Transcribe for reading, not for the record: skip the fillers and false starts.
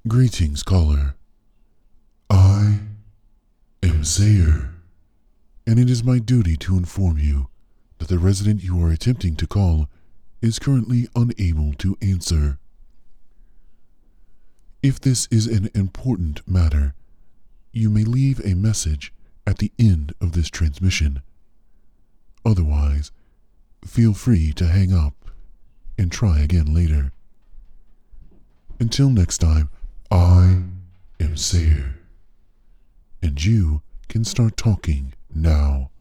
Greetings, caller. I am Zaire, and it is my duty to inform you that the resident you are attempting to call is currently unable to answer. If this is an important matter, you may leave a message at the end of this transmission. Otherwise, feel free to hang up and try again later. Until next time, I am Zaire, and you can start talking now.